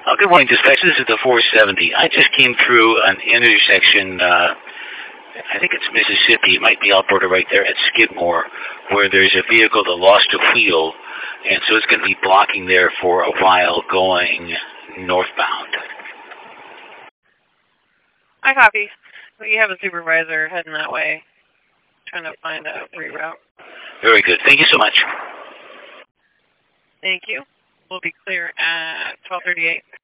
Oh, good morning, dispatch. This is the 470. I just came through an intersection, I think it's Mississippi, it might be Alberta right there at Skidmore, where there's a vehicle that lost a wheel, and so it's going to be blocking there for a while going northbound. I copy. We have a supervisor heading that way, trying to find a reroute. Very good. Thank you so much. Thank you. We'll be clear at 12:38.